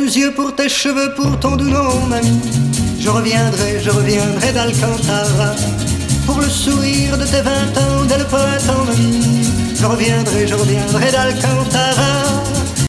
yeux, pour tes cheveux, pour ton doux nom, mamie. Je reviendrai d'Alcantara pour le sourire de tes 20 ans, dès le printemps, mamie. Je reviendrai d'Alcantara.